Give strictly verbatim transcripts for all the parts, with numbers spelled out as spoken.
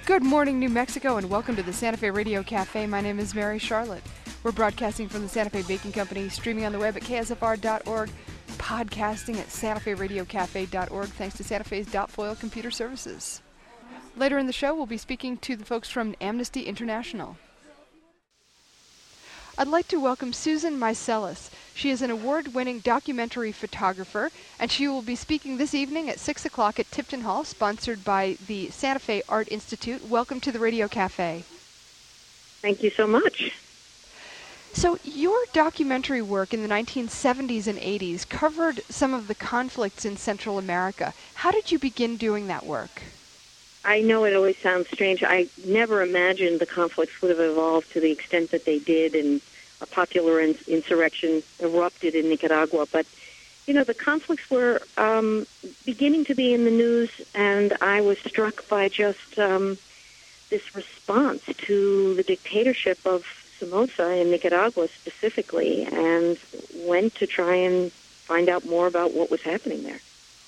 Good morning, New Mexico, and welcome to the Santa Fe Radio Cafe. My name is Mary Charlotte. We're broadcasting from the Santa Fe Baking Company, streaming on the web at K S F R dot org, podcasting at Santa Fe Radio Cafe dot org, thanks to Santa Fe's Dot Foil Computer Services. Later in the show, we'll be speaking to the folks from Amnesty International. I'd like to welcome Susan Meiselas. She is an award-winning documentary photographer, and she will be speaking this evening at six o'clock at Tipton Hall, sponsored by the Santa Fe Art Institute. Welcome to the Radio Cafe. Thank you so much. So your documentary work in the nineteen seventies and eighties covered some of the conflicts in Central America. How did you begin doing that work? I know it always sounds strange. I never imagined the conflicts would have evolved to the extent that they did, and a popular ins- insurrection erupted in Nicaragua. But, you know, the conflicts were um, beginning to be in the news, and I was struck by just um, this response to the dictatorship of Somoza in Nicaragua specifically, and went to try and find out more about what was happening there.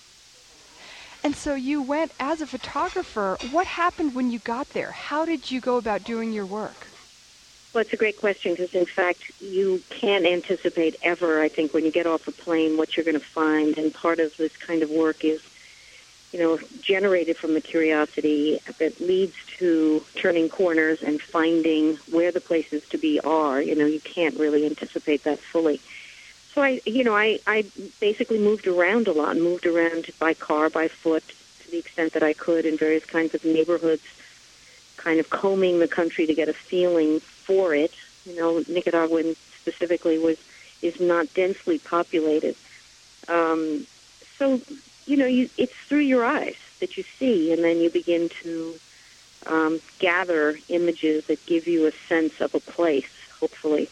And so you went as a photographer. What happened when you got there? How did you go about doing your work? Well, it's a great question because, in fact, you can't anticipate ever, I think, when you get off a plane what you're going to find. And part of this kind of work is, you know, generated from the curiosity that leads to turning corners and finding where the places to be are. You know, you can't really anticipate that fully. So I, you know, I, I basically moved around a lot, moved around by car, by foot, to the extent that I could in various kinds of neighborhoods, kind of combing the country to get a feeling for it. You know, Nicaraguan specifically was is not densely populated. Um, so, you know, you, it's through your eyes that you see, and then you begin to um, gather images that give you a sense of a place, hopefully.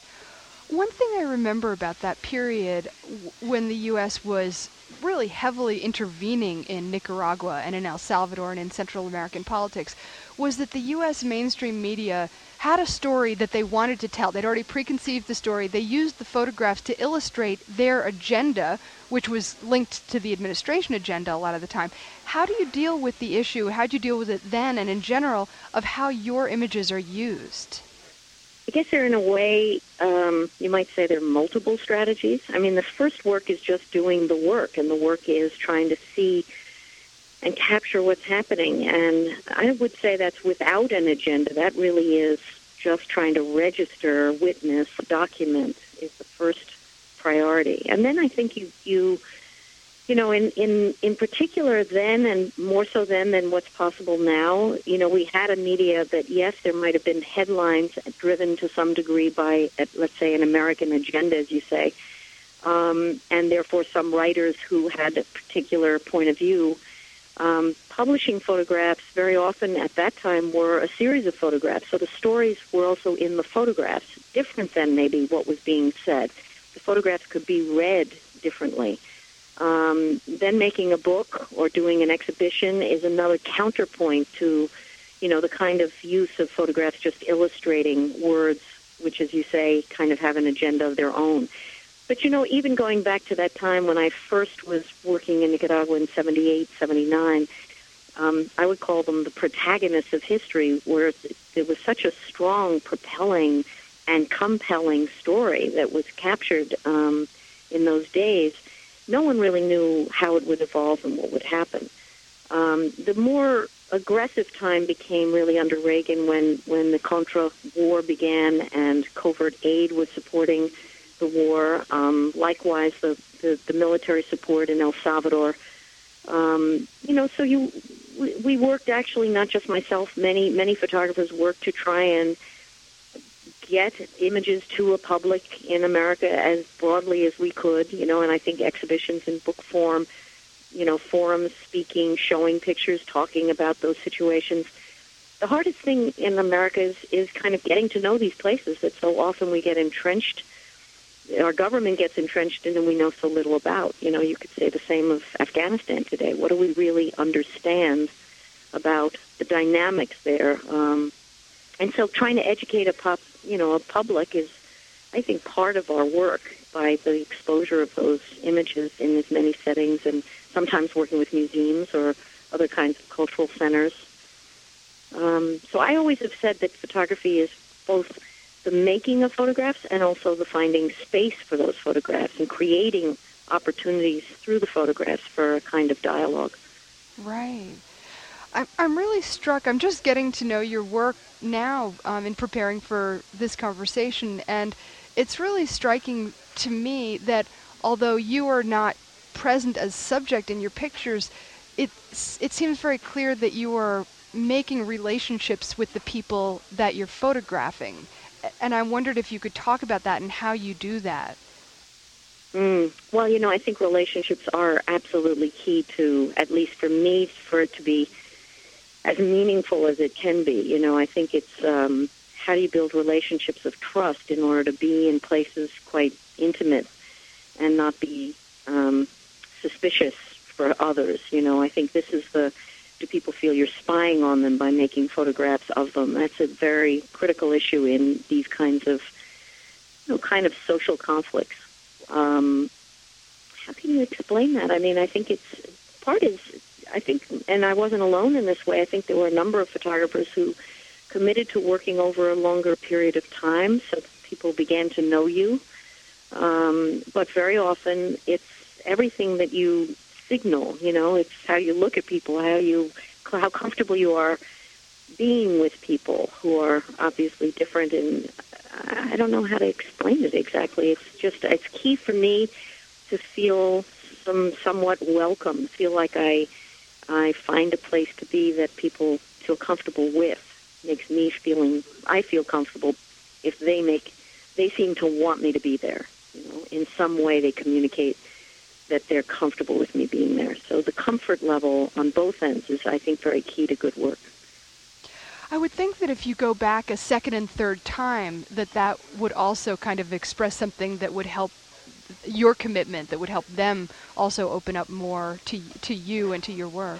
One thing I remember about that period w- when the U S was really heavily intervening in Nicaragua and in El Salvador and in Central American politics was that the U S mainstream media had a story that they wanted to tell. They'd already preconceived the story. They used the photographs to illustrate their agenda, which was linked to the administration agenda a lot of the time. How do you deal with the issue? How do you deal with it then and in general of how your images are used? I guess they're, in a way, um, you might say they're multiple strategies. I mean, the first work is just doing the work, and the work is trying to see and capture what's happening. And I would say that's without an agenda. That really is just trying to register, witness, document is the first priority. And then I think you, you you know, in, in, in particular then, and more so then than what's possible now, you know, we had a media that, yes, there might have been headlines driven to some degree by, let's say, an American agenda, as you say, um, and therefore some writers who had a particular point of view. Um, publishing photographs very often at that time were a series of photographs, so the stories were also in the photographs, different than maybe what was being said. The photographs could be read differently. Um, then making a book or doing an exhibition is another counterpoint to, you know, the kind of use of photographs just illustrating words, which, as you say, kind of have an agenda of their own. But, you know, even going back to that time when I first was working in Nicaragua in seventy-eight, seventy-nine, um, I would call them the protagonists of history, where there was such a strong, propelling, and compelling story that was captured um, in those days. No one really knew how it would evolve and what would happen. Um, the more aggressive time became really under Reagan when, when the Contra War began and covert aid was supporting the war. Um, likewise, the, the, the military support in El Salvador. Um, you know, so you we, we worked actually, not just myself, many, many photographers worked to try and get images to a public in America as broadly as we could, you know, and I think exhibitions in book form, you know, forums, speaking, showing pictures, talking about those situations. The hardest thing in America is, is kind of getting to know these places that so often we get entrenched, our government gets entrenched in and we know so little about. You know, you could say the same of Afghanistan today. What do we really understand about the dynamics there? Um, and so trying to educate a pop, you know, a public is, I think, part of our work by the exposure of those images in as many settings and sometimes working with museums or other kinds of cultural centers. Um, so I always have said that photography is both the making of photographs and also the finding space for those photographs and creating opportunities through the photographs for a kind of dialogue. Right. I'm, I'm really struck. I'm just getting to know your work now um, in preparing for this conversation, and it's really striking to me that although you are not present as subject in your pictures, it, it seems very clear that you are making relationships with the people that you're photographing. And I wondered if you could talk about that and how you do that. Mm. Well, you know, I think relationships are absolutely key to, at least for me, for it to be as meaningful as it can be. You know, I think it's um, how do you build relationships of trust in order to be in places quite intimate and not be um, suspicious for others. You know, I think this is the, do people feel you're spying on them by making photographs of them? That's a very critical issue in these kinds of, you know, kind of social conflicts. Um, how can you explain that? I mean, I think it's, part is, I think, and I wasn't alone in this way, I think there were a number of photographers who committed to working over a longer period of time, so people began to know you. Um, but very often it's everything that you signal, you know, it's how you look at people, how you, how comfortable you are being with people who are obviously different, and I don't know how to explain it exactly. It's just, it's key for me to feel some somewhat welcome, feel like I I find a place to be that people feel comfortable with. Makes me feeling, I feel comfortable if they make, they seem to want me to be there. You know, in some way they communicate that they're comfortable with me being there. So the comfort level on both ends is, I think, very key to good work. I would think that if you go back a second and third time, that that would also kind of express something that would help your commitment, that would help them also open up more to to you and to your work.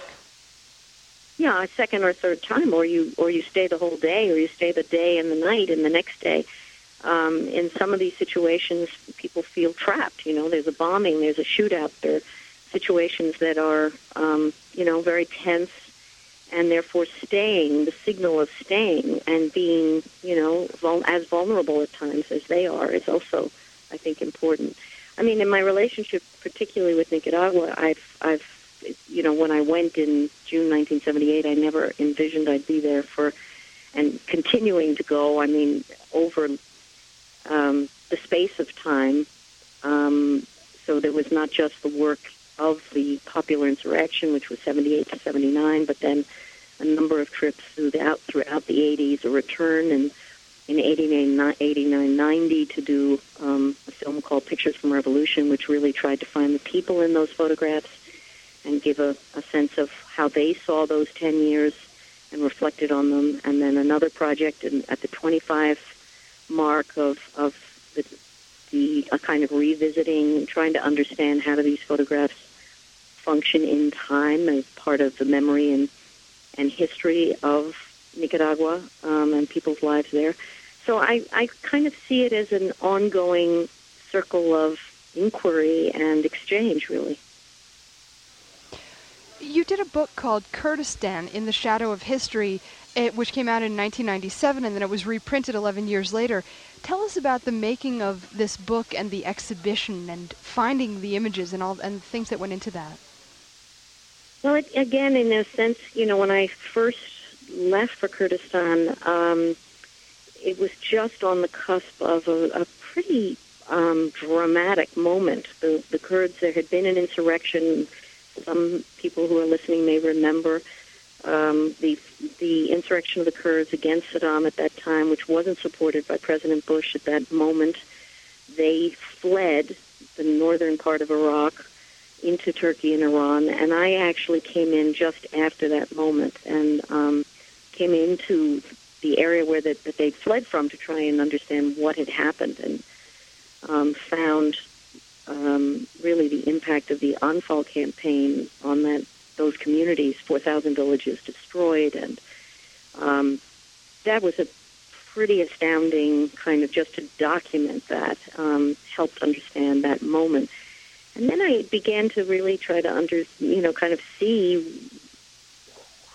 Yeah, a second or third time, or you or you stay the whole day, or you stay the day and the night and the next day. Um, in some of these situations, people feel trapped. You know, there's a bombing, there's a shootout, there are situations that are, um, you know, very tense, and therefore staying, the signal of staying and being, you know, vul- as vulnerable at times as they are is also, I think, important. I mean, in my relationship, particularly with Nicaragua, I've, I've, you know, when I went in June nineteen seventy-eight, I never envisioned I'd be there for, and continuing to go, I mean, over um, the space of time. Um, so there was not just the work of the popular insurrection, which was seventy-eight to seventy-nine, but then a number of trips throughout, throughout the eighties, a return in, in eighty-nine ninety to do um, a film called Pictures from Revolution, which really tried to find the people in those photographs and give a, a sense of how they saw those ten years and reflected on them. And then another project in, at the twenty-five mark of, of the, the a kind of revisiting, trying to understand how do these photographs function in time as part of the memory and, and history of Nicaragua um, and people's lives there. So I, I kind of see it as an ongoing circle of inquiry and exchange, really. You did a book called Kurdistan in the Shadow of History, it, which came out in nineteen ninety-seven, and then it was reprinted eleven years later. Tell us about the making of this book and the exhibition and finding the images and all and things that went into that. Well, it, again, in a sense, you know, when I first left for Kurdistan, um, it was just on the cusp of a, a pretty um, dramatic moment. The, the Kurds, there had been an insurrection. Some people who are listening may remember um, the the insurrection of the Kurds against Saddam at that time, which wasn't supported by President Bush at that moment. They fled the northern part of Iraq into Turkey and Iran, and I actually came in just after that moment and um, came into the area where that, that they'd fled from to try and understand what had happened, and um, found um, really the impact of the Anfal campaign on that those communities, four thousand villages destroyed, and um, that was a pretty astounding kind of just to document that, um, helped understand that moment. And then I began to really try to under, you know, kind of see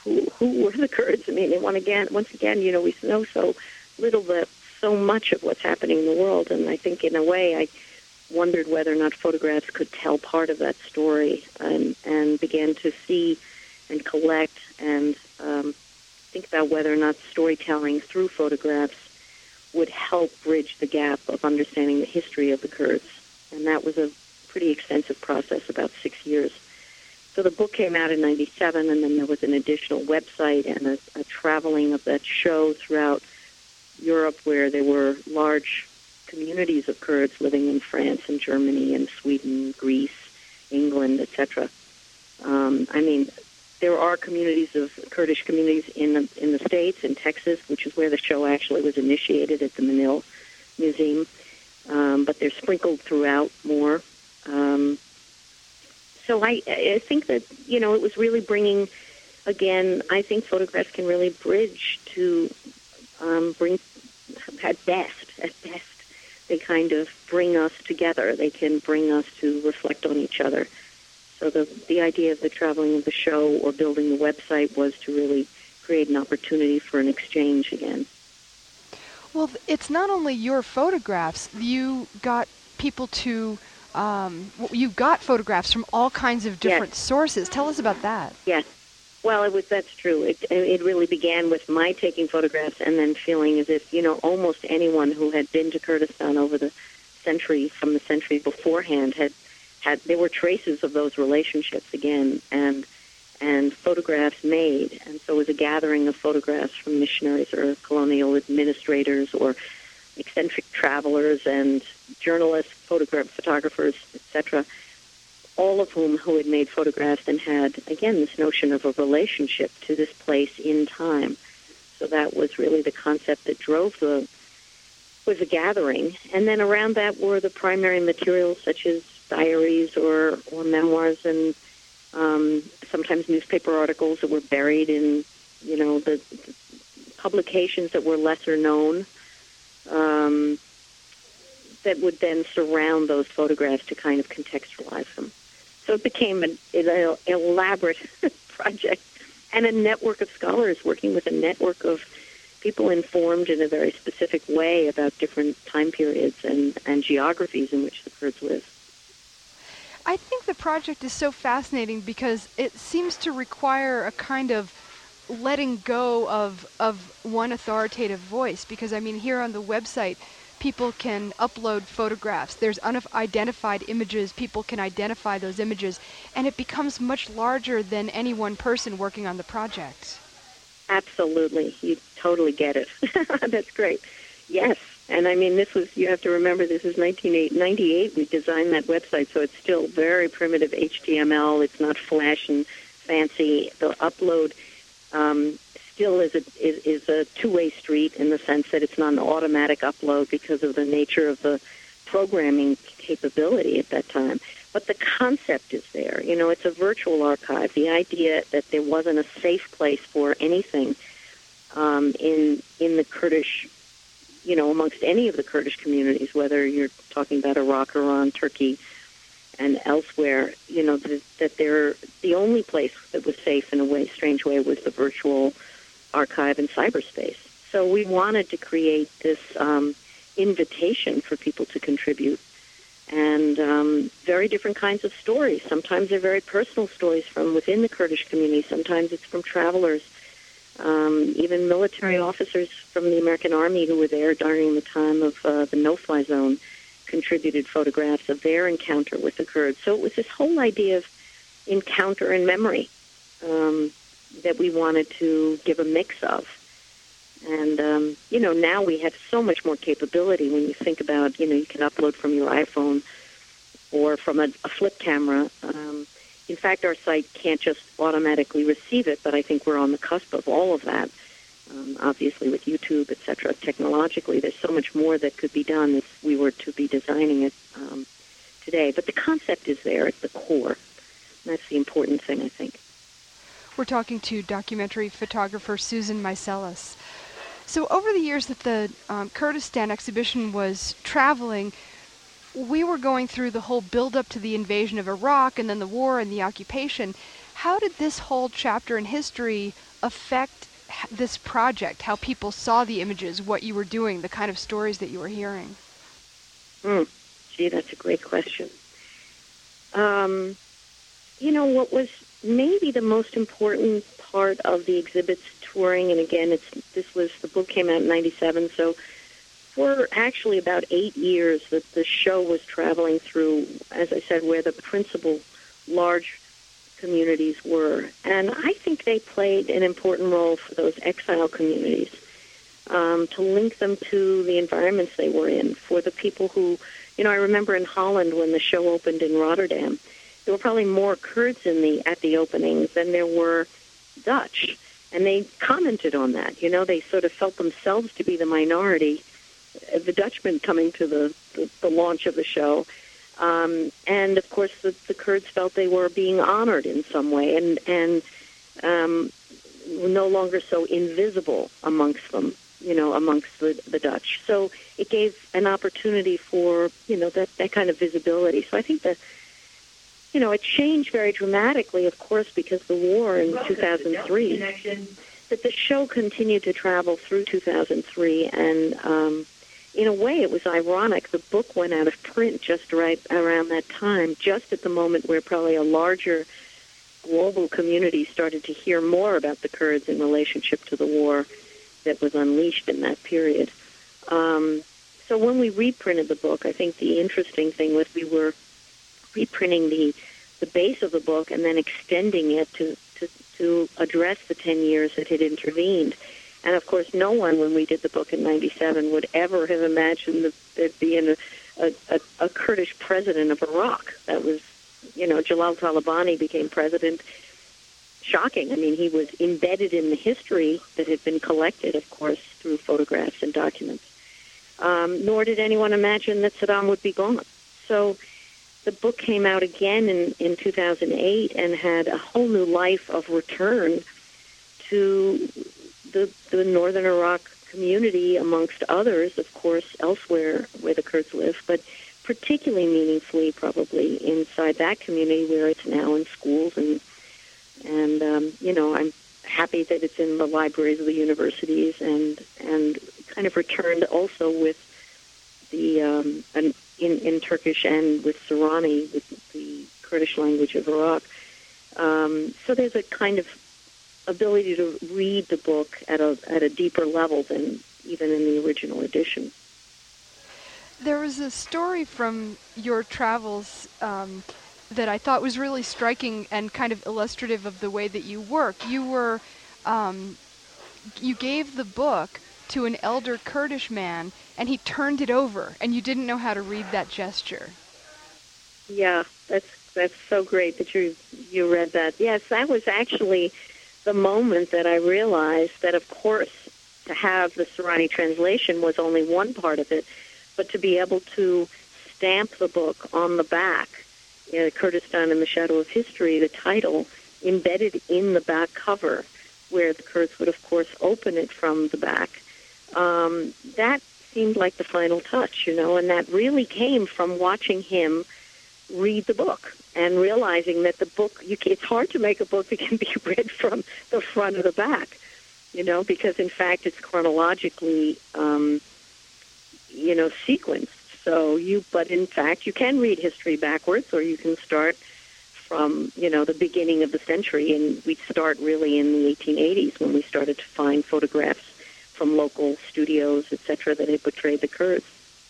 who who were the Kurds? I mean, and one again, once again, you know, we know so little, the, so much of what's happening in the world, and I think in a way I wondered whether or not photographs could tell part of that story, and, and began to see and collect and um, think about whether or not storytelling through photographs would help bridge the gap of understanding the history of the Kurds. And that was a pretty extensive process, about six years. So the book came out in ninety-seven, and then there was an additional website and a, a traveling of that show throughout Europe, where there were large communities of Kurds living in France and Germany and Sweden, Greece, England, et cetera. Um, I mean, there are communities of Kurdish communities in the, in the States, in Texas, which is where the show actually was initiated at the Manil Museum, um, but they're sprinkled throughout more. Um, so I, I think that, you know, it was really bringing, again, I think photographs can really bridge to um, bring, at best, at best, they kind of bring us together. They can bring us to reflect on each other. So the the idea of the traveling of the show or building the website was to really create an opportunity for an exchange again. Well, it's not only your photographs. You got people to, um, you got photographs from all kinds of different Yes. sources. Tell us about that. Yes. Well, it was, that's true. It, it really began with my taking photographs and then feeling as if, you know, almost anyone who had been to Kurdistan over the century, from the century beforehand, had, had there were traces of those relationships again, and and photographs made. And so it was a gathering of photographs from missionaries or colonial administrators or eccentric travelers and journalists, photograph photographers, et cetera, all of whom who had made photographs and had, again, this notion of a relationship to this place in time. So that was really the concept that drove the, was a gathering. And then around that were the primary materials such as diaries or, or memoirs and um, sometimes newspaper articles that were buried in, you know, the, the publications that were lesser known, um, that would then surround those photographs to kind of contextualize them. So it became an, an elaborate project and a network of scholars working with a network of people informed in a very specific way about different time periods and, and geographies in which the Kurds live. I think the project is so fascinating because it seems to require a kind of letting go of of one authoritative voice. Because, I mean, here on the website, people can upload photographs. There's unidentified images. People can identify those images. And it becomes much larger than any one person working on the project. Absolutely. You totally get it. That's great. Yes. And I mean, this was, you have to remember, this is nineteen ninety-eight. We designed that website, so it's still very primitive H T M L. It's not flash and fancy. The upload um, still is a, is, is a two-way street in the sense that it's not an automatic upload because of the nature of the programming capability at that time. But the concept is there. You know, it's a virtual archive. The idea that there wasn't a safe place for anything um, in in the Kurdish, you know, amongst any of the Kurdish communities, whether you're talking about Iraq, Iran, Turkey, and elsewhere, you know, that, that they're, the only place that was safe in a way, strange way, was the virtual archive in cyberspace. So we wanted to create this um, invitation for people to contribute, and um, very different kinds of stories. Sometimes they're very personal stories from within the Kurdish community. Sometimes it's from travelers. Um, even military officers from the American Army who were there during the time of uh, the no-fly zone contributed photographs of their encounter with the Kurds. So it was this whole idea of encounter and memory um, that we wanted to give a mix of. And, um, you know, now we have so much more capability when you think about, you know, you can upload from your iPhone or from a, a flip camera. Um, In fact, our site can't just automatically receive it, but I think we're on the cusp of all of that. Um, obviously, with YouTube, et cetera, technologically, there's so much more that could be done if we were to be designing it um, today. But the concept is there at the core. And that's the important thing, I think. We're talking to documentary photographer Susan Meiselas. So over the years that the um, Kurdistan exhibition was traveling, we were going through the whole build-up to the invasion of Iraq and then the war and the occupation. how did this whole chapter in history affect h- this project, how people saw the images, what you were doing, the kind of stories that you were hearing? Hmm. Gee, that's a great question. Um, you know, what was maybe the most important part of the exhibit's touring, and again, it's this was, the book came out in ninety-seven, so for actually about eight years that the show was traveling through, as I said, where the principal large communities were. And I think they played an important role for those exile communities, um, to link them to the environments they were in. For the people who, you know, I remember in Holland when the show opened in Rotterdam, there were probably more Kurds in the at the opening than there were Dutch. And they commented on that. You know, they sort of felt themselves to be the minority, the Dutchmen coming to the, the, the launch of the show. Um, and, of course, the, the Kurds felt they were being honored in some way and, and um, were no longer so invisible amongst them, you know, amongst the, the Dutch. So it gave an opportunity for, you know, that, that kind of visibility. So I think that, you know, it changed very dramatically, of course, because the war in two thousand three, that the show continued to travel through two thousand three, and um, in a way it was ironic. The book went out of print just right around that time, just at the moment where probably a larger global community started to hear more about the Kurds in relationship to the war that was unleashed in that period. Um, so when we reprinted the book, I think the interesting thing was we were reprinting the the base of the book and then extending it to, to, to address the ten years that had intervened. And, of course, no one, when we did the book in ninety-seven, would ever have imagined that there'd be a, a, a Kurdish president of Iraq. That was, you know, Jalal Talabani became president. Shocking. I mean, he was embedded in the history that had been collected, of course, through photographs and documents. Um, nor did anyone imagine that Saddam would be gone. So the book came out again in, in two thousand eight and had a whole new life of return to the, the northern Iraq community, amongst others, of course, elsewhere where the Kurds live, but particularly meaningfully probably inside that community where it's now in schools. And, and um, you know, I'm happy that it's in the libraries of the universities and, and kind of returned also with the um, an, in, in Turkish and with Sorani, with the Kurdish language of Iraq. Um, so there's a kind of ability to read the book at a at a deeper level than even in the original edition. There was a story from your travels um, that I thought was really striking and kind of illustrative of the way that you work. You were, um, you gave the book to an elder Kurdish man, and he turned it over, and you didn't know how to read that gesture. Yeah, that's that's so great that you you read that. Yes, that was actually the moment that I realized that, of course, to have the Sorani translation was only one part of it, but to be able to stamp the book on the back, you know, Kurdistan in the Shadow of History, the title, embedded in the back cover, where the Kurds would, of course, open it from the back, um, that seemed like the final touch, you know, and that really came from watching him read the book and realizing that the book, you can, it's hard to make a book that can be read from the front or the back, you know, because, in fact, it's chronologically, um, you know, sequenced. So you, but in fact, you can read history backwards, or you can start from, you know, the beginning of the century, and we start really in the eighteen eighties when we started to find photographs from local studios, et cetera, that had portrayed the Kurds.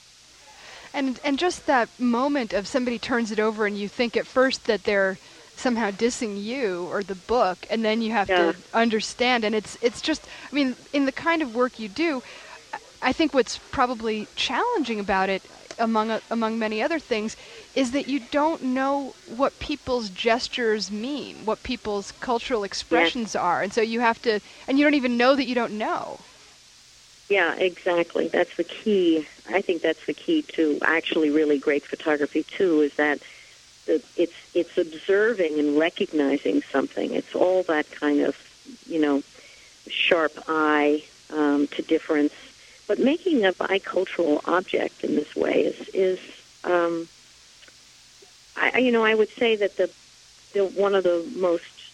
And and just that moment of somebody turns it over and you think at first that they're somehow dissing you or the book, and then you have Yeah. to understand. And it's it's just, I mean, in the kind of work you do, I think what's probably challenging about it, among uh, among many other things, is that you don't know what people's gestures mean, what people's cultural expressions Yes. are, and so you have to, and you don't even know that you don't know. Yeah, exactly. That's the key. I think that's the key to actually really great photography, too, is that the, it's it's observing and recognizing something. It's all that kind of, you know, sharp eye um, to difference. But making a bicultural object in this way is, is um, I, you know, I would say that the, the one of the most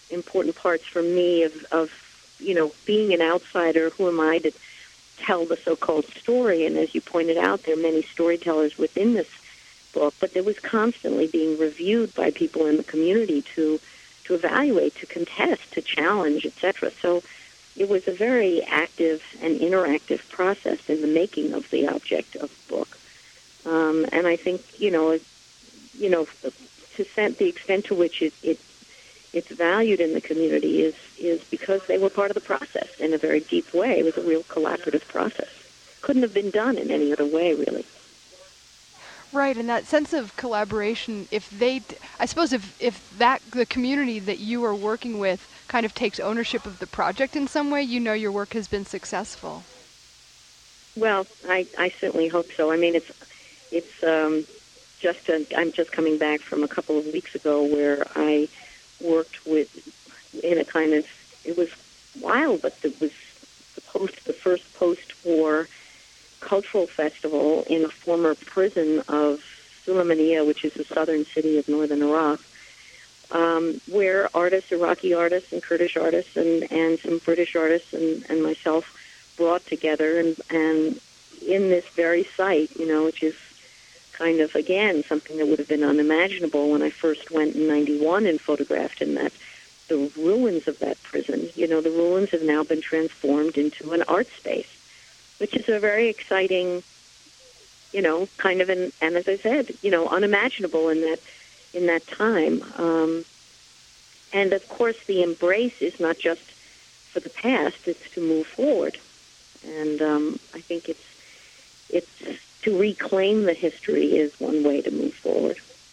important parts for me of, of, you know, being an outsider. Who am I to tell the so-called story? And as you pointed out, there are many storytellers within this book, but it was constantly being reviewed by people in the community to to evaluate, to contest, to challenge, et cetera. So it was a very active and interactive process in the making of the object of the book. Um, and I think, you know, it, you know, to the extent to which it, it it's valued in the community is is because they were part of the process in a very deep way. It was a real collaborative process. Couldn't have been done in any other way, really. Right, and that sense of collaboration, if they, I suppose if, if that, the community that you are working with kind of takes ownership of the project in some way, you know your work has been successful. Well, I, I certainly hope so. I mean, it's, it's um, just, a, I'm just coming back from a couple of weeks ago where I worked with, in a kind of, it was wild, but it was the post, the first post-war cultural festival in a former prison of Sulaymaniyah, which is the southern city of northern Iraq, um, where artists, Iraqi artists and Kurdish artists and, and some British artists and, and myself brought together and, and in this very site, you know, which is kind of, again, something that would have been unimaginable when I first went in ninety-one and photographed in that, the ruins of that prison, you know, the ruins have now been transformed into an art space, which is a very exciting, you know, kind of an, and as I said, you know, unimaginable in that in that time. Um, and of course, the embrace is not just for the past; it's to move forward. And um, I think it's it's to reclaim the history is one way to move forward.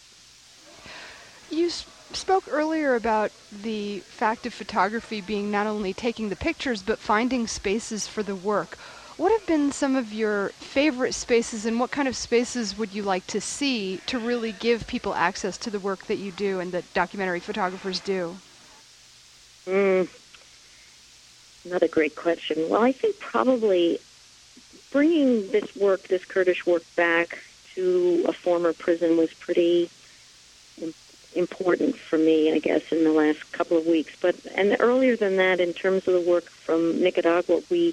You s- spoke earlier about the fact of photography being not only taking the pictures but finding spaces for the work. What have been some of your favorite spaces, and what kind of spaces would you like to see to really give people access to the work that you do and that documentary photographers do? Mm, another great question. Well, I think probably bringing this work, this Kurdish work, back to a former prison was pretty im- important for me, I guess, in the last couple of weeks. But and earlier than that, in terms of the work from Nicaragua, we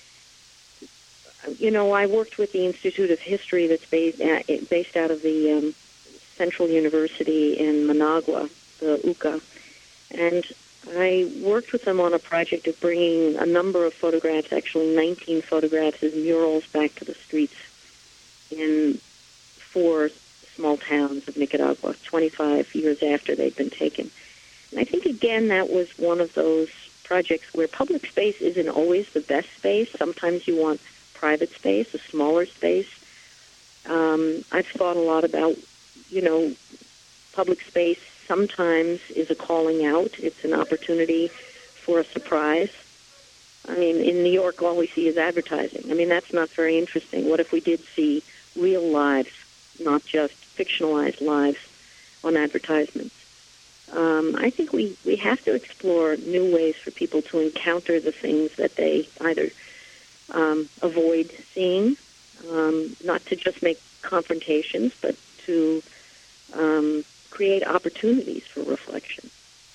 You know, I worked with the Institute of History that's based, uh, based out of the um, Central University in Managua, the U C A, and I worked with them on a project of bringing a number of photographs, actually nineteen photographs as murals, back to the streets in four small towns of Nicaragua, twenty-five years after they'd been taken. And I think, again, that was one of those projects where public space isn't always the best space. Sometimes you want private space, a smaller space. Um, I've thought a lot about, you know, public space sometimes is a calling out. It's an opportunity for a surprise. I mean, in New York, all we see is advertising. I mean, that's not very interesting. What if we did see real lives, not just fictionalized lives on advertisements? Um, I think we, we have to explore new ways for people to encounter the things that they either Um, avoid seeing, um, not to just make confrontations, but to um, create opportunities for reflection.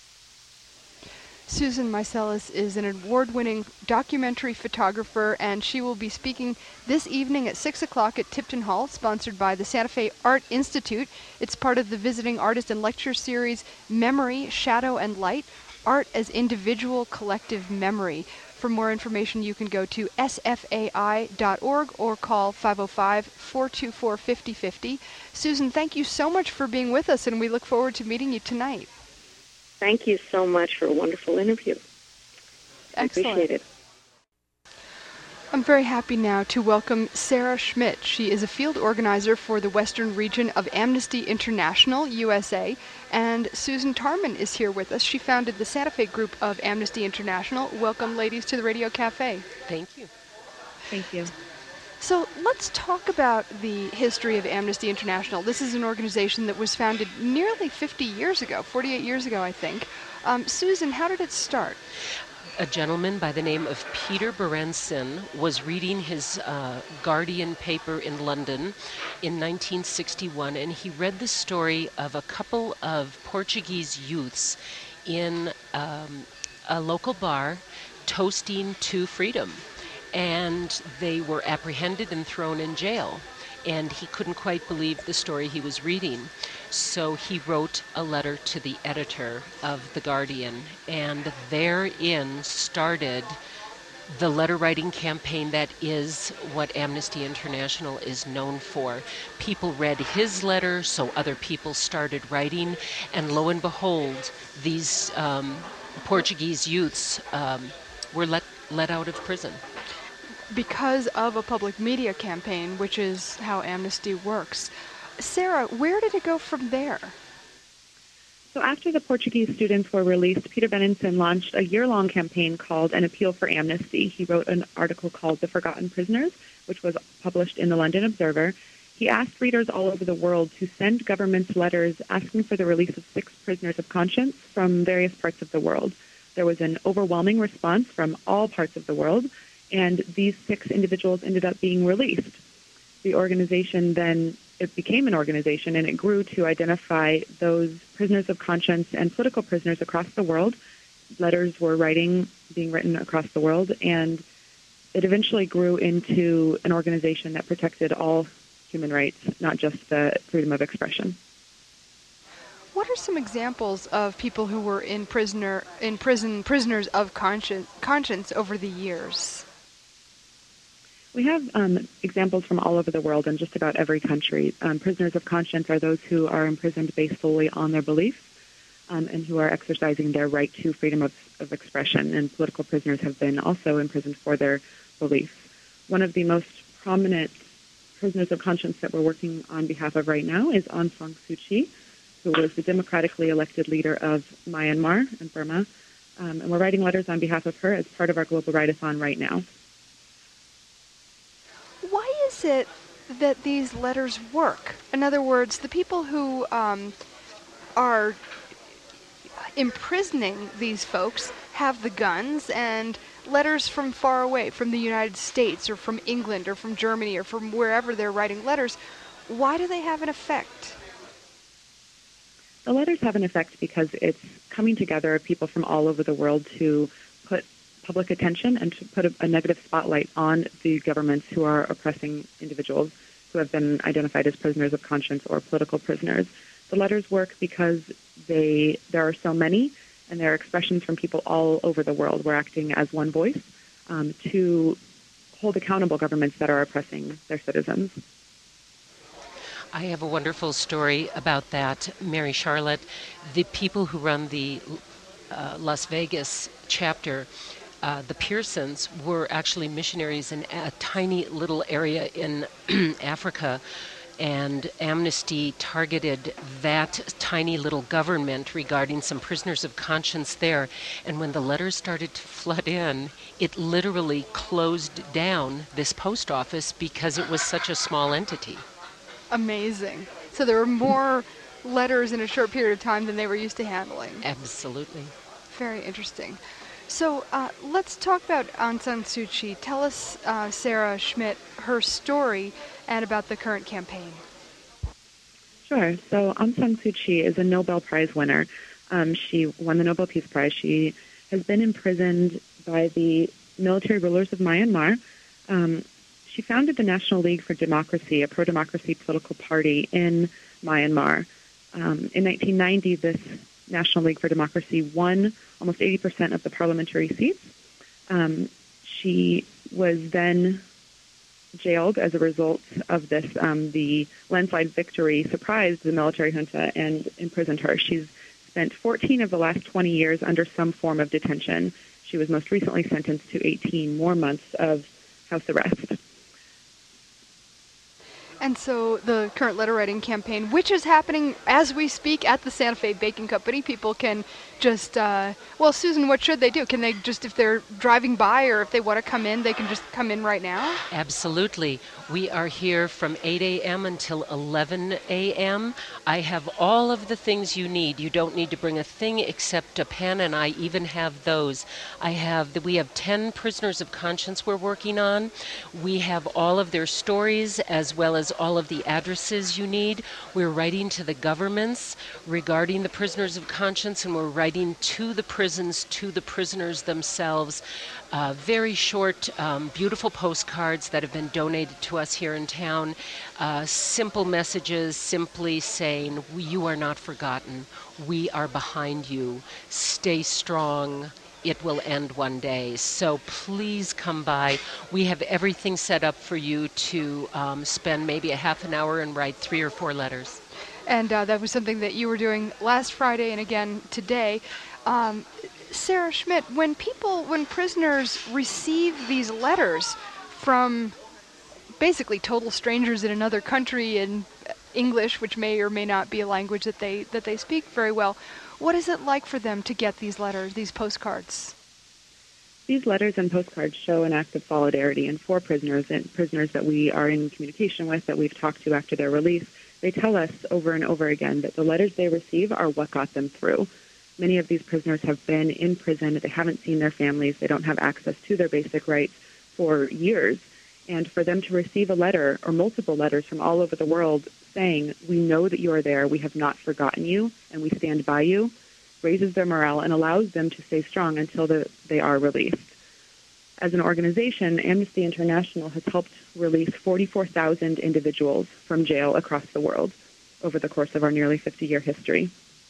Susan Meiselas is an award-winning documentary photographer, and she will be speaking this evening at six o'clock at Tipton Hall, sponsored by the Santa Fe Art Institute. It's part of the Visiting Artist and Lecture Series, Memory, Shadow, and Light, Art as Individual Collective Memory. For more information, you can go to s f a i dot org or call five oh five, four two four, five oh five oh. Susan, thank you so much for being with us, and we look forward to meeting you tonight. Thank you so much for a wonderful interview. I Excellent. appreciate it. I'm very happy now to welcome Sarah Schmidt. She is a field organizer for the Western region of Amnesty International, U S A, and Susan Tarman is here with us. She founded the Santa Fe group of Amnesty International. Welcome, ladies, to the Radio Cafe. Thank you. Thank you. So let's talk about the history of Amnesty International. This is an organization that was founded nearly fifty years ago, forty-eight years ago, I think. Um, Susan, how did it start? A gentleman by the name of Peter Berenson was reading his uh, Guardian paper in London in nineteen sixty-one, and he read the story of a couple of Portuguese youths in um, a local bar toasting to freedom. And they were apprehended and thrown in jail. And he couldn't quite believe the story he was reading. So he wrote a letter to the editor of The Guardian, and therein started the letter writing campaign that is what Amnesty International is known for. People read his letter, so other people started writing, and lo and behold, these um, Portuguese youths um, were let, let out of prison. Because of a public media campaign, which is how Amnesty works. Sarah, where did it go from there? So after the Portuguese students were released, Peter Benenson launched a year-long campaign called An Appeal for Amnesty. He wrote an article called The Forgotten Prisoners, which was published in the London Observer. He asked readers all over the world to send governments letters asking for the release of six prisoners of conscience from various parts of the world. There was an overwhelming response from all parts of the world, and these six individuals ended up being released. The organization then, it became an organization, and it grew to identify those prisoners of conscience and political prisoners across the world. Letters were writing, being written across the world, and it eventually grew into an organization that protected all human rights, not just the freedom of expression. What are some examples of people who were in prisoner in prison prisoners of conscience conscience over the years? We have um, examples from all over the world in just about every country. Um, prisoners of conscience are those who are imprisoned based solely on their beliefs um, and who are exercising their right to freedom of, of expression. And political prisoners have been also imprisoned for their beliefs. One of the most prominent prisoners of conscience that we're working on behalf of right now is Aung San Suu Kyi, who was the democratically elected leader of Myanmar and Burma. Um, and we're writing letters on behalf of her as part of our Global Write-a-thon right now. Why is it that these letters work? In other words, the people who um, are imprisoning these folks have the guns, and letters from far away, from the United States or from England or from Germany or from wherever they're writing letters. Why do they have an effect? The letters have an effect because it's coming together of people from all over the world to put public attention and to put a, a negative spotlight on the governments who are oppressing individuals who have been identified as prisoners of conscience or political prisoners. The letters work because they there are so many, and there are expressions from people all over the world. We're acting as one voice um, to hold accountable governments that are oppressing their citizens. I have a wonderful story about that, Mary Charlotte. The people who run the uh, Las Vegas chapter, uh, the Pearsons, were actually missionaries in a tiny little area in Africa, and Amnesty targeted that tiny little government regarding some prisoners of conscience there. And when the letters started to flood in, it literally closed down this post office because it was such a small entity. Amazing. So there were more letters in a short period of time than they were used to handling. Absolutely. Very interesting. So uh, let's talk about Aung San Suu Kyi. Tell us, uh, Sarah Schmidt, her story and about the current campaign. Sure. So Aung San Suu Kyi is a Nobel Prize winner. Um, she won the Nobel Peace Prize. She has been imprisoned by the military rulers of Myanmar. Um, She founded the National League for Democracy, a pro-democracy political party in Myanmar. Um, in nineteen ninety, this National League for Democracy won almost eighty percent of the parliamentary seats. Um, she was then jailed as a result of this. Um, the landslide victory surprised the military junta and imprisoned her. She's spent fourteen of the last twenty years under some form of detention. She was most recently sentenced to eighteen more months of house arrest. And so the current letter writing campaign, which is happening as we speak at the Santa Fe Baking Company, people can just, uh, well, Susan, what should they do? Can they just, if they're driving by or if they want to come in, they can just come in right now? Absolutely. We are here from eight a.m. until eleven a.m. I have all of the things you need. You don't need to bring a thing except a pen, and I even have those. I have the, we have ten prisoners of conscience we're working on. We have all of their stories as well as has all of the addresses you need. We're writing to the governments regarding the prisoners of conscience, and we're writing to the prisons, to the prisoners themselves. Uh, very short, um, beautiful postcards that have been donated to us here in town. Uh, simple messages simply saying, you are not forgotten. We are behind you. Stay strong. It will end one day. So please come by. We have everything set up for you to um, spend maybe a half an hour and write three or four letters. And uh, that was something that you were doing last Friday and again today. Um, Sarah Schmidt, when people, when prisoners receive these letters from basically total strangers in another country in English, which may or may not be a language that they that they speak very well, what is it like for them to get these letters, these postcards? These letters and postcards show an act of solidarity, and for prisoners and prisoners that we are in communication with, that we've talked to after their release, they tell us over and over again that the letters they receive are what got them through. Many of these prisoners have been in prison. They haven't seen their families. They don't have access to their basic rights for years. And for them to receive a letter or multiple letters from all over the world saying, we know that you are there, we have not forgotten you, and we stand by you, raises their morale and allows them to stay strong until the, they are released. As an organization, Amnesty International has helped release forty-four thousand individuals from jail across the world over the course of our nearly fifty-year history.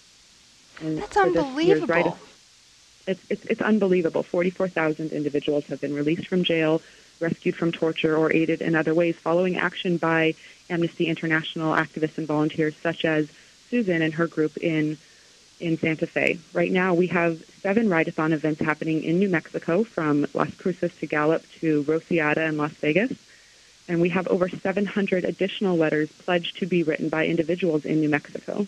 And That's unbelievable. Right, it's, it's, it's unbelievable. forty-four thousand individuals have been released from jail, rescued from torture, or aided in other ways following action by Amnesty International activists and volunteers such as Susan and her group in in Santa Fe. Right now, we have seven Write-a-thon events happening in New Mexico, from Las Cruces to Gallup to Rosiada and Las Vegas. And we have over seven hundred additional letters pledged to be written by individuals in New Mexico.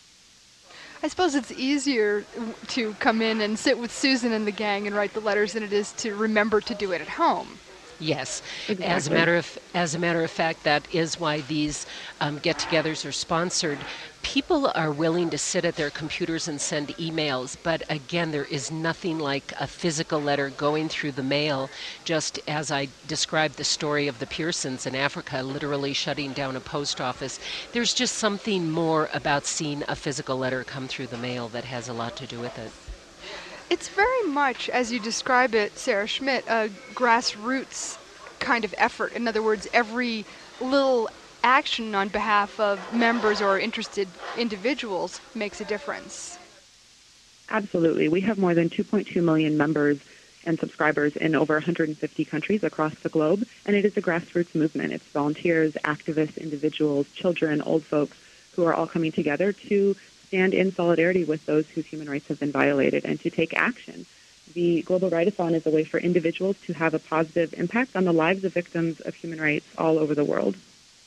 I suppose it's easier to come in and sit with Susan and the gang and write the letters than it is to remember to do it at home. Yes, exactly. as a matter of as a matter of fact, that is why these um, get-togethers are sponsored. People are willing to sit at their computers and send emails, but again, there is nothing like a physical letter going through the mail. Just as I described the story of the Pearsons in Africa, literally shutting down a post office, there's just something more about seeing a physical letter come through the mail that has a lot to do with it. It's very much, as you describe it, Sarah Schmidt, a grassroots kind of effort. In other words, every little action on behalf of members or interested individuals makes a difference. Absolutely. We have more than two point two million members and subscribers in over one hundred fifty countries across the globe, and it is a grassroots movement. It's volunteers, activists, individuals, children, old folks who are all coming together to stand in solidarity with those whose human rights have been violated and to take action. The Global Write-a-thon is a way for individuals to have a positive impact on the lives of victims of human rights all over the world.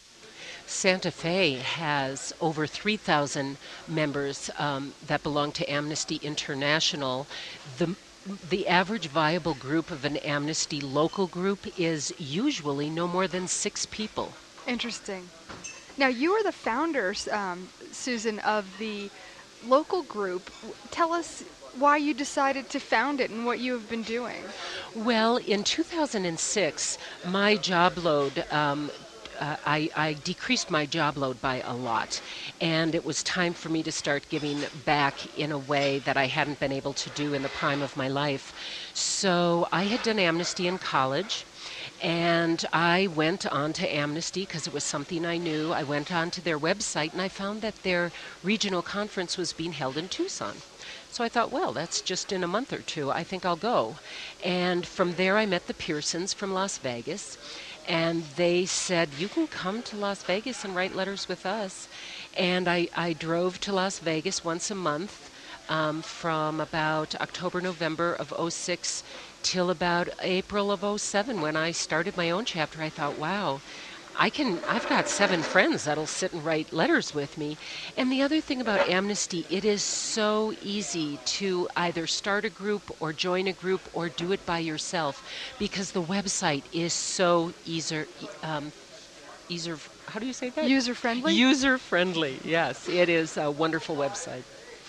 Santa Fe has over three thousand members um, that belong to Amnesty International. The The average viable group of an Amnesty local group is usually no more than six people. Interesting. Now, you are the founders, um, Susan, of the local group. Tell us why you decided to found it and what you have been doing. Well, in two thousand six, my job load, um, uh, I, I decreased my job load by a lot, and it was time for me to start giving back in a way that I hadn't been able to do in the prime of my life. So I had done Amnesty in college. And I went on to Amnesty because it was something I knew. I went on to their website and I found that their regional conference was being held in Tucson. So I thought, well, that's just in a month or two. I think I'll go. And from there I met the Pearsons from Las Vegas. And they said, you can come to Las Vegas and write letters with us. And I, I drove to Las Vegas once a month um, from about October, November of oh six till about April of oh seven when I started my own chapter. I thought, wow, I can, I've got seven friends that'll sit and write letters with me. And the other thing about Amnesty, it is so easy to either start a group or join a group or do it by yourself because the website is so easier, um, easier, how do you say that? User-friendly? User-friendly, yes. It is a wonderful website.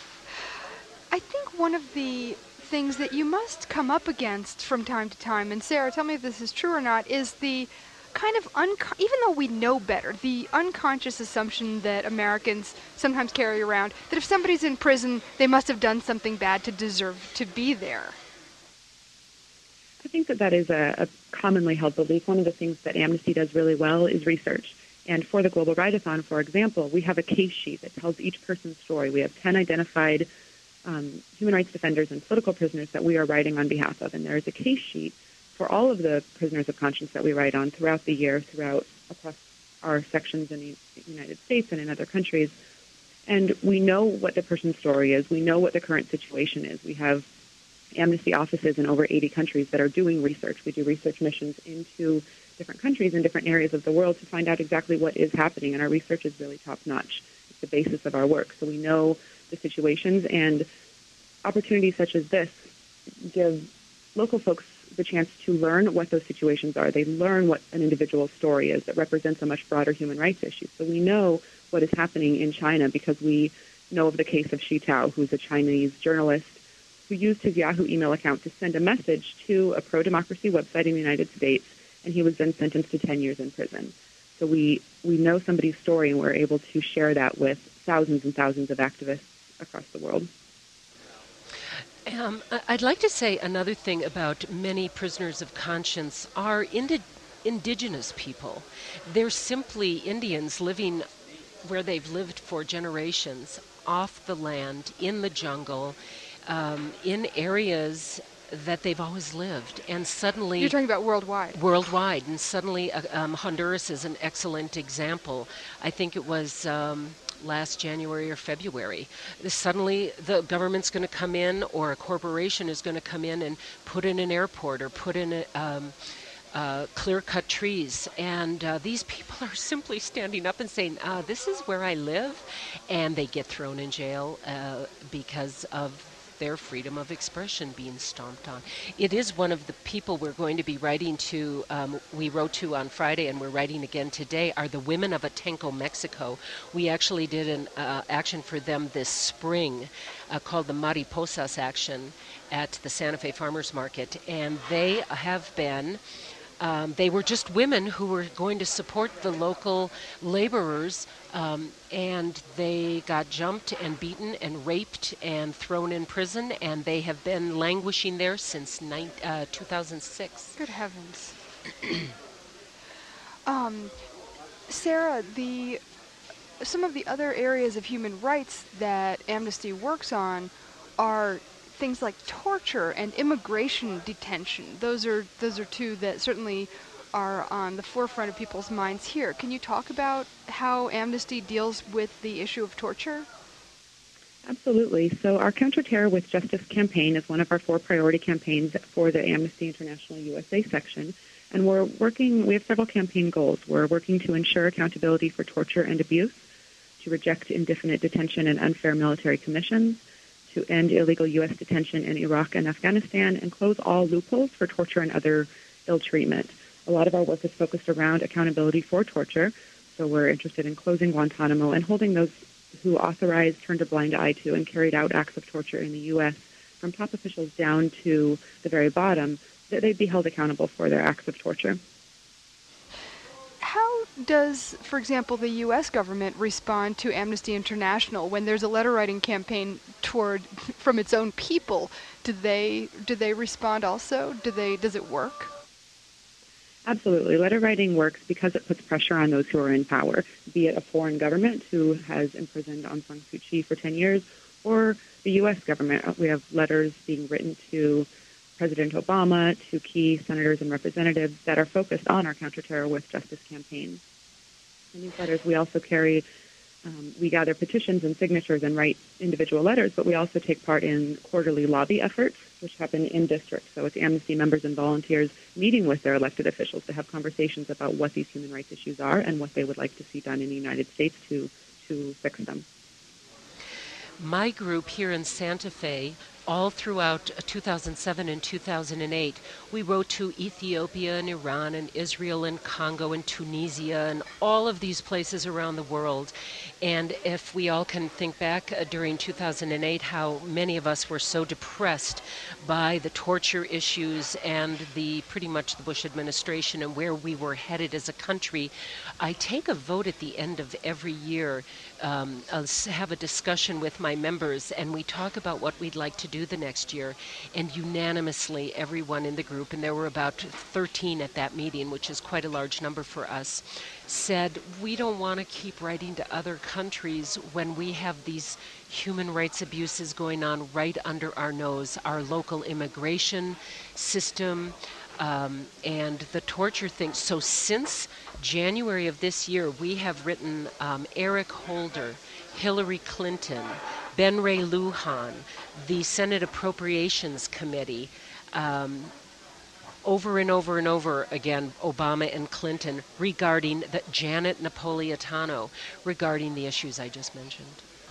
I think one of the things that you must come up against from time to time, and Sarah, tell me if this is true or not, is the kind of, unco- even though we know better, the unconscious assumption that Americans sometimes carry around, that if somebody's in prison, they must have done something bad to deserve to be there. I think that that is a, a commonly held belief. One of the things that Amnesty does really well is research. And for the Global Write-a-thon, for example, we have a case sheet that tells each person's story. We have ten identified um, human rights defenders and political prisoners that we are writing on behalf of. And there is a case sheet for all of the prisoners of conscience that we write on throughout the year, throughout across our sections in the United States and in other countries. And we know what the person's story is. We know what the current situation is. We have Amnesty offices in over eighty countries that are doing research. We do research missions into different countries in different areas of the world to find out exactly what is happening, and our research is really top-notch. It's the basis of our work. So we know the situations, and opportunities such as this give local folks the chance to learn what those situations are. They learn what an individual's story is that represents a much broader human rights issue. So we know what is happening in China because we know of the case of Xi Tao, who's a Chinese journalist who used his Yahoo email account to send a message to a pro-democracy website in the United States, and he was then sentenced to ten years in prison. So we, we know somebody's story, and we're able to share that with thousands and thousands of activists across the world. Um, I'd like to say another thing about many prisoners of conscience are indi- indigenous people. They're simply Indians living where they've lived for generations, off the land, in the jungle, um, in areas that they've always lived. And suddenly... You're talking about worldwide. Worldwide. And suddenly uh, um, Honduras is an excellent example. I think it was... Um, last January or February. Suddenly the government's going to come in, or a corporation is going to come in and put in an airport or put in a, um, uh, clear-cut trees. And uh, these people are simply standing up and saying, uh, this is where I live. And they get thrown in jail uh, because of their freedom of expression being stomped on. It is one of the people we're going to be writing to, um, we wrote to on Friday and we're writing again today, are the women of Atenco, Mexico. We actually did an uh, action for them this spring uh, called the Mariposas Action at the Santa Fe Farmers Market, and they have been Um, they were just women who were going to support the local laborers, um, and they got jumped and beaten and raped and thrown in prison, and they have been languishing there since nine, uh, two thousand six. Good heavens. um, Sarah, the some of the other areas of human rights that Amnesty works on are things like torture and immigration detention. Those are those are two that certainly are on the forefront of people's minds here. Can you talk about how Amnesty deals with the issue of torture? Absolutely. So our Counterterror with Justice campaign is one of our four priority campaigns for the Amnesty International U S A section. And we're working, we have several campaign goals. We're working to ensure accountability for torture and abuse, to reject indefinite detention and unfair military commissions, to end illegal U S detention in Iraq and Afghanistan, and close all loopholes for torture and other ill treatment. A lot of our work is focused around accountability for torture, so we're interested in closing Guantanamo and holding those who authorized, turned a blind eye to, and carried out acts of torture in the U S, from top officials down to the very bottom, that they'd be held accountable for their acts of torture. How does, for example, the U S government respond to Amnesty International when there's a letter-writing campaign toward from its own people? Do they do they respond also? Do they does it work? Absolutely. Letter writing works because it puts pressure on those who are in power, be it a foreign government who has imprisoned Aung San Suu Kyi for ten years, or the U S government. We have letters being written to President Obama, to key senators and representatives that are focused on our Counterterror with Justice campaign. In these letters, we also carry, um, we gather petitions and signatures and write individual letters, but we also take part in quarterly lobby efforts, which happen in districts. So it's Amnesty members and volunteers meeting with their elected officials to have conversations about what these human rights issues are and what they would like to see done in the United States to, to fix them. My group here in Santa Fe, all throughout two thousand seven and two thousand eight, we wrote to Ethiopia and Iran and Israel and Congo and Tunisia and all of these places around the world. And if we all can think back uh, during two thousand eight, how many of us were so depressed by the torture issues and the pretty much the Bush administration and where we were headed as a country, I take a vote at the end of every year. Um, I'll s- have a discussion with my members, and we talk about what we'd like to do the next year. And unanimously, everyone in the group, and there were about thirteen at that meeting, which is quite a large number for us, said we don't want to keep writing to other countries when we have these human rights abuses going on right under our nose, our local immigration system, um, and the torture thing. So since January of this year, we have written um, Eric Holder, Hillary Clinton, Ben Ray Lujan, the Senate Appropriations Committee, um, over and over and over again, Obama and Clinton, regarding the Janet Napolitano, regarding the issues I just mentioned.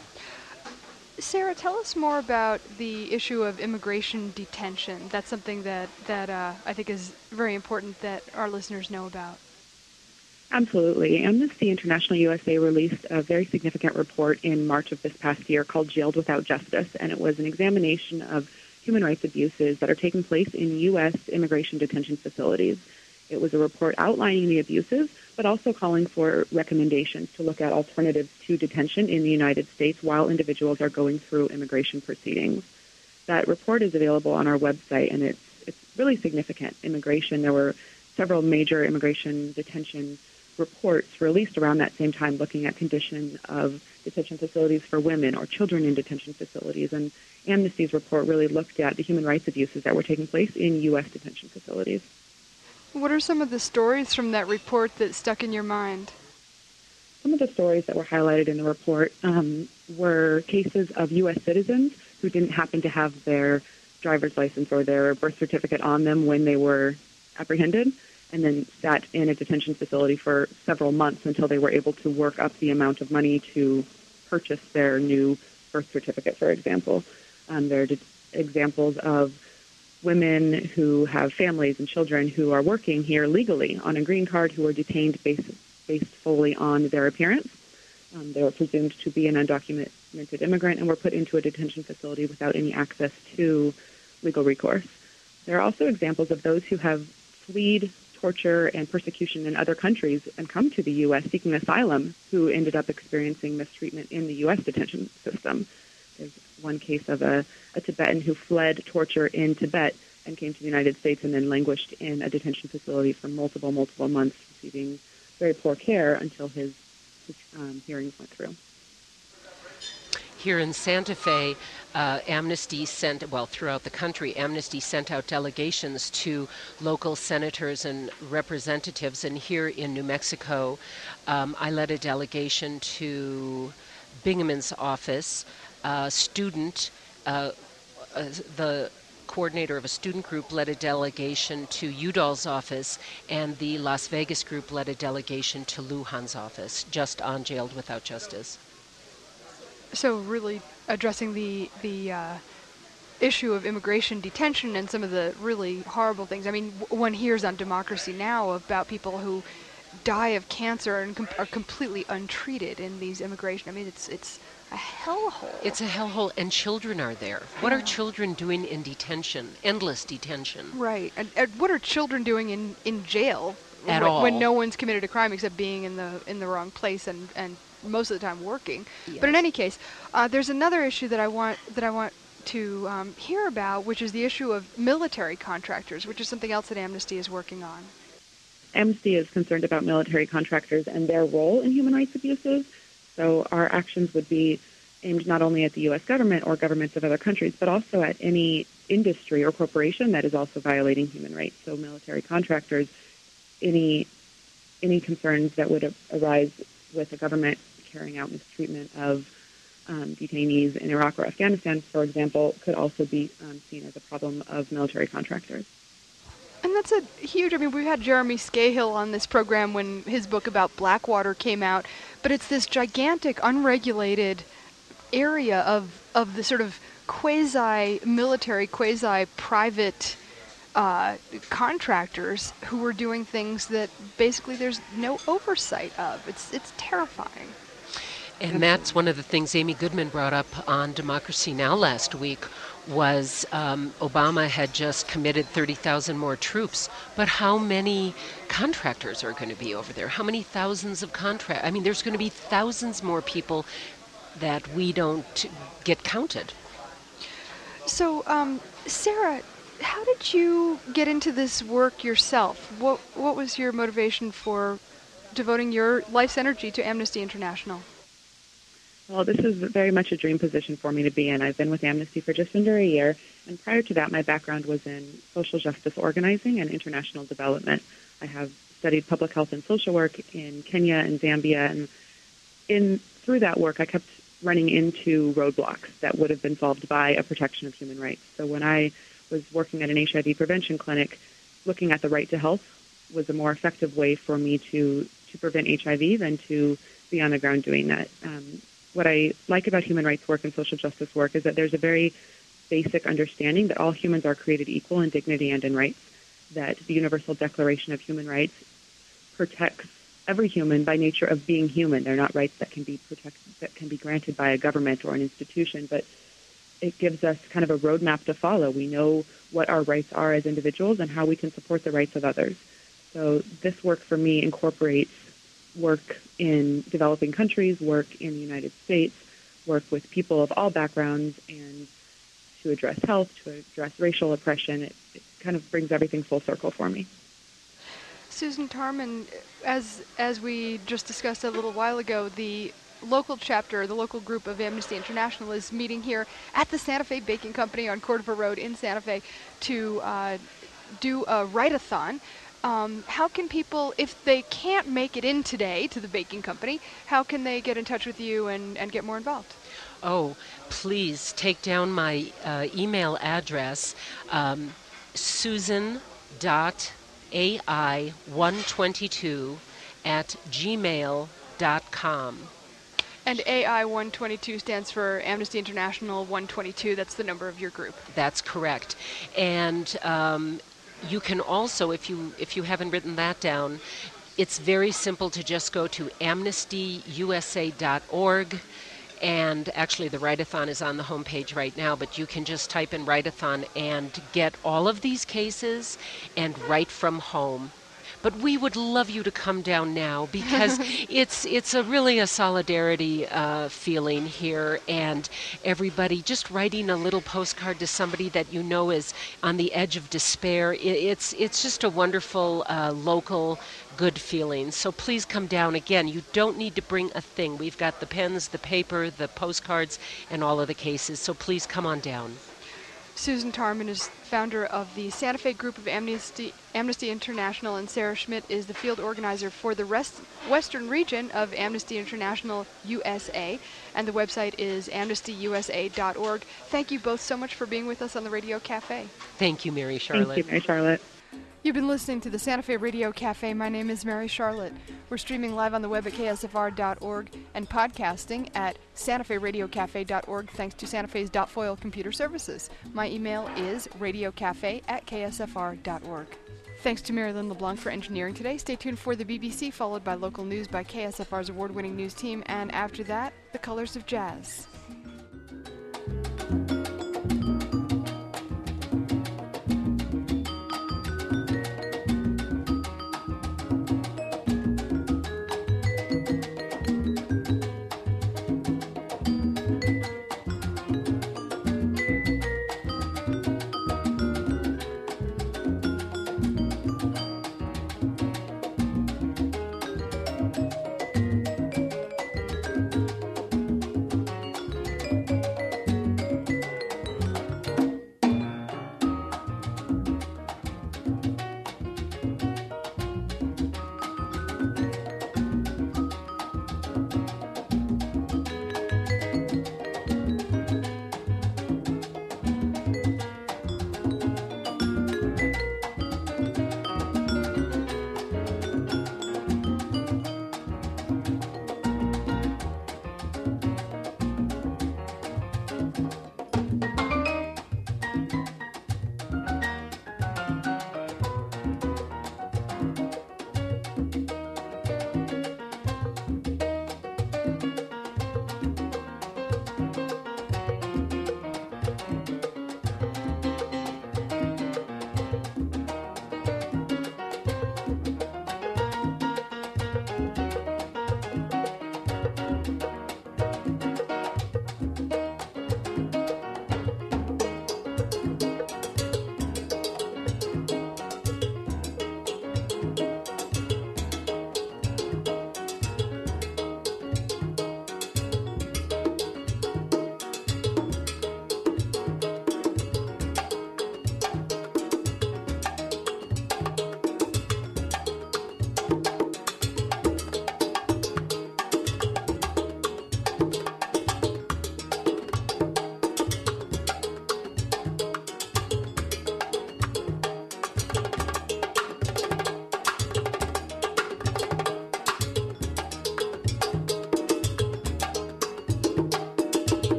Sarah, tell us more about the issue of immigration detention. That's something that, that uh, I think is very important that our listeners know about. Absolutely. Amnesty International U S A released a very significant report in March of this past year called Jailed Without Justice, and it was an examination of human rights abuses that are taking place in U S immigration detention facilities. It was a report outlining the abuses, but also calling for recommendations to look at alternatives to detention in the United States while individuals are going through immigration proceedings. That report is available on our website, and it's it's really significant. Immigration, there were several major immigration detention reports released around that same time looking at condition of detention facilities for women or children in detention facilities. And Amnesty's report really looked at the human rights abuses that were taking place in U S detention facilities. What are some of the stories from that report that stuck in your mind? Some of the stories that were highlighted in the report um, were cases of U S citizens who didn't happen to have their driver's license or their birth certificate on them when they were apprehended, and then sat in a detention facility for several months until they were able to work up the amount of money to purchase their new birth certificate, for example. Um, there are de- examples of women who have families and children who are working here legally on a green card who are detained based, based solely on their appearance. Um, they were presumed to be an undocumented immigrant and were put into a detention facility without any access to legal recourse. There are also examples of those who have fled torture and persecution in other countries and come to the U S seeking asylum who ended up experiencing mistreatment in the U S detention system. There's one case of a, a Tibetan who fled torture in Tibet and came to the United States and then languished in a detention facility for multiple, multiple months, receiving very poor care until his, his um, hearings went through. Here in Santa Fe, uh, Amnesty sent, well, throughout the country, Amnesty sent out delegations to local senators and representatives. And here in New Mexico, um, I led a delegation to Bingham's office, a student, uh, uh, the coordinator of a student group led a delegation to Udall's office, and the Las Vegas group led a delegation to Lujan's office, just on Jailed Without Justice. So really addressing the the uh, issue of immigration detention and some of the really horrible things. I mean, w- one hears on Democracy Now! About people who die of cancer and com- are completely untreated in these immigration. I mean, it's it's a hellhole. It's a hellhole, and children are there. What are children doing in detention? Endless detention. Right. And, and what are children doing in, in jail At when, all. when no one's committed a crime except being in the in the wrong place and, and most of the time working? Yes. But in any case, uh, there's another issue that I want that I want to um, hear about, which is the issue of military contractors, which is something else that Amnesty is working on. Amnesty is concerned about military contractors and their role in human rights abuses. So our actions would be aimed not only at the U S government or governments of other countries, but also at any industry or corporation that is also violating human rights. So military contractors, any any concerns that would arise with a government carrying out mistreatment of um, detainees in Iraq or Afghanistan, for example, could also be um, seen as a problem of military contractors. And that's a huge, I mean, we've had Jeremy Scahill on this program when his book about Blackwater came out, but it's this gigantic, unregulated area of, of the sort of quasi-military, quasi-private uh, contractors who are doing things that basically there's no oversight of. It's it's terrifying. And that's one of the things Amy Goodman brought up on Democracy Now! Last week was um, Obama had just committed thirty thousand more troops, but how many contractors are going to be over there? How many thousands of contract? I mean, there's going to be thousands more people that we don't get counted. So, um, Sarah, how did you get into this work yourself? What what was your motivation for devoting your life's energy to Amnesty International? Well, this is very much a dream position for me to be in. I've been with Amnesty for just under a year, and prior to that, my background was in social justice organizing and international development. I have studied public health and social work in Kenya and Zambia, and in through that work, I kept running into roadblocks that would have been solved by a protection of human rights. So when I was working at an H I V prevention clinic, looking at the right to health was a more effective way for me to, to prevent H I V than to be on the ground doing that. Um, what I like about human rights work and social justice work is that there's a very basic understanding that all humans are created equal in dignity and in rights, that the Universal Declaration of Human Rights protects every human by nature of being human. They're not rights that can be protected, that can be granted by a government or an institution, but it gives us kind of a roadmap to follow. We know what our rights are as individuals and how we can support the rights of others. So this work for me incorporates work in developing countries, work in the United States, work with people of all backgrounds, and to address health, to address racial oppression. It, it kind of brings everything full circle for me. Susan Tarman, as as we just discussed a little while ago, the local chapter, the local group of Amnesty International is meeting here at the Santa Fe Baking Company on Cordova Road in Santa Fe to uh, do a write-a-thon. Um, how can people, if they can't make it in today to the baking company, how can they get in touch with you and, and get more involved? Oh, please take down my uh, email address, um, susan dot a i one twenty-two at gmail dot com. And A I one twenty-two stands for Amnesty International one twenty-two. That's the number of your group. That's correct. And um, you can also, if you if you haven't written that down, it's very simple to just go to amnesty u s a dot org. And actually, the write-a-thon is on the homepage right now, but you can just type in write-a-thon and get all of these cases and write from home. But we would love you to come down now because it's it's a really a solidarity uh, feeling here, and everybody just writing a little postcard to somebody that you know is on the edge of despair. It, it's it's just a wonderful uh, local good feeling. So please come down. Again, you don't need to bring a thing. We've got the pens, the paper, the postcards, and all of the cases. So please come on down. Susan Tarman is founder of the Santa Fe Group of Amnesty, Amnesty International, and Sarah Schmidt is the field organizer for the rest, Western region of Amnesty International U S A, and the website is amnesty u s a dot org. Thank you both so much for being with us on the Radio Cafe. Thank you, Mary Charlotte. Thank you, Mary Charlotte. You've been listening to the Santa Fe Radio Cafe. My name is Mary Charlotte. We're streaming live on the web at k s f r dot org and podcasting at santa fe radio cafe dot org thanks to Santa Fe's Dot Foil Computer Services. My email is radiocafe at k s f r dot org. Thanks to Marilyn LeBlanc for engineering today. Stay tuned for the B B C, followed by local news by K S F R's award-winning news team, and after that, the Colors of Jazz.